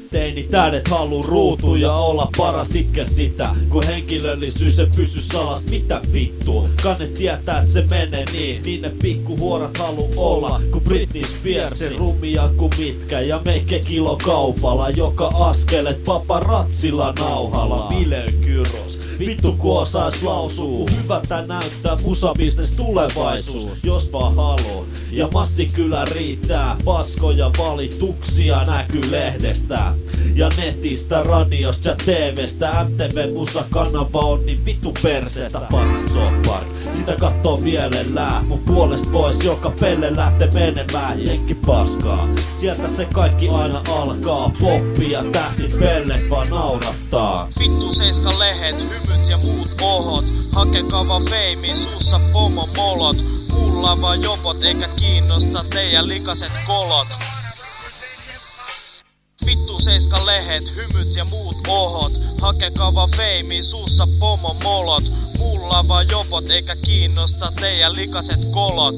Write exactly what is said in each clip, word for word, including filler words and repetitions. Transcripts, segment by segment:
Teini tähdet haluu ruutuja olla paras ikä sitä, kun henkilöllisyys ei pysy salas. Mitä vittua? Kanne tietää, et se menee niin. Niin ne pikkuhuorat haluu olla, kun Britney Spearsin rummia kuin mitkä. Ja meikke kilokaupalla, joka askelet paparatsilla nauhalla. Bileyn kyros, vittu ku osais lausuu. Hyvältä näyttää musabisnes tulevaisuus, jos vaan haloo. Ja massi kyllä riittää, paskoja valituksia näkyy lehdestä ja netistä, radiosta ja T V:stä. M T V-musakanava on niin vittu perseestä. Patsi Sohpark, sitä kattoo mielellään. Mun puolesta pois joka pelle lähtee menemään. Jenkki paskaa, sieltä se kaikki aina alkaa. Poppi ja tähti pellet vaan naurattaa. Vittu seiska lehet, hymyt ja muut ohot. Hakekaa vaan feimi, suussa pomo molot. Mulla vaan jopot, eikä kiinnosta teidän likaset kolot. Vittu seiska lehet, hymyt ja muut ohot. Hakekaa vaan feimi, suussa pomo molot. Mulla vaan jopot, eikä kiinnosta teidän likaset kolot.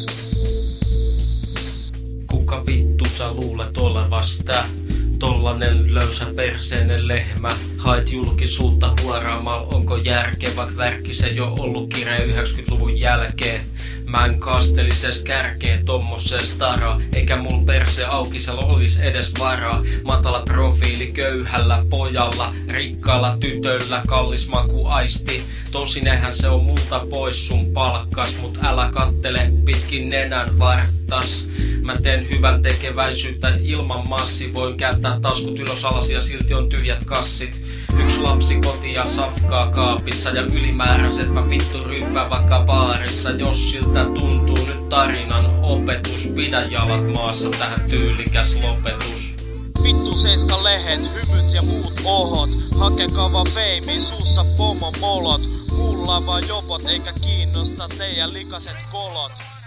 Kuka vittu sä luulet olevasta? Tollanen löysä perseinen lehmä. Haet julkisuutta huoraamalla, onko järkevä värkki se jo ollut kireä yhdeksänkymmentäluvun jälkeen. Mä en kastelis edes kärkeä tommoseen stara, eikä mul perse aukisella olis edes varaa. Matala profiili köyhällä pojalla, rikkaalla tytöllä kallis makuaisti. Tosin eihän se on multa pois sun palkkas, mut älä kattele pitkin nenän varttas. Mä teen hyvän tekeväisyyttä ilman massi, voin kääntää taskut ylös alas ja silti on tyhjät kassit. Yksi lapsi koti ja safkaa kaapissa ja ylimääräiset mä vittu ryyppään vaikka baarissa. Jos siltä tuntuu nyt tarinan opetus, pidä jalat maassa, tähän tyylikäs lopetus. Vittu seiska lehet, hymyt ja muut ohot. Hakekaa vaan feimi, suussa pomo molot. Mulla vaan jopot, eikä kiinnosta teidän likaset kolot.